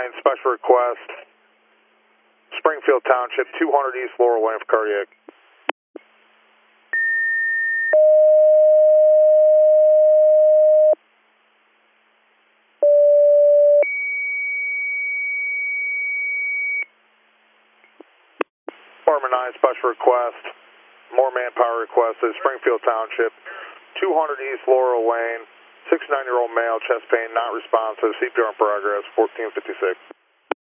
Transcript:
special request, Springfield Township, 200 East Laurel Lane for cardiac. Department 9 special request, more manpower requested, Springfield Township, 200 East Laurel Lane, 69-year-old male, chest pain, not responsive, CPR in progress, 1456.